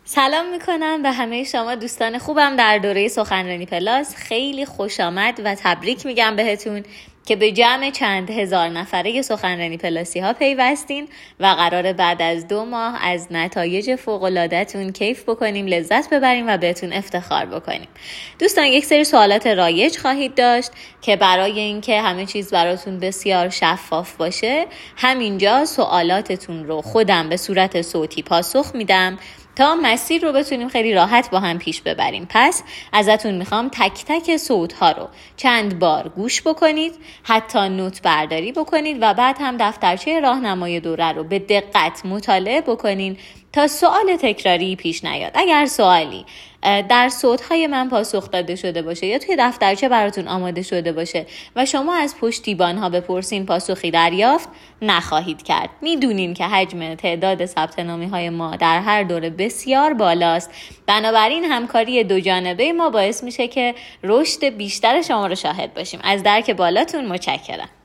سلام میکنم به همه شما دوستان خوبم در دوره سخنرانی پلاس. خیلی خوش آمد و تبریک میگم بهتون که به جمع چند هزار نفره سخنرانی پلاسی ها پیوستین و قراره بعد از 2 ماه از نتایج فوق‌العاده‌تون کیف بکنیم، لذت ببریم و بهتون افتخار بکنیم. دوستان یک سری سوالات رایج خواهید داشت که برای اینکه همه چیز براتون بسیار شفاف باشه همینجا سوالاتتون رو خودم به صورت صوتی پاسخ میدم تا مسیر رو بتونیم خیلی راحت با هم پیش ببریم. پس ازتون میخوام تک تک صوت‌ها رو چند بار گوش بکنید، حتی نوت برداری بکنید و بعد هم دفترچه راهنمای دوره رو به دقت مطالعه بکنین تا سوال تکراری پیش نیاد. اگر سوالی در صوت‌های من پاسخ داده شده باشه یا توی دفترچه براتون آماده شده باشه و شما از پشتیبان‌ها بپرسین پاسخی دریافت نخواهید کرد. میدونین که حجم تعداد ثبت نامی‌های ما در هر دوره بسیار بالاست، بنابراین همکاری دو جانبه ما باعث میشه که رشد بیشتر شما رو شاهد باشیم. از درک بالاتون متشکرم.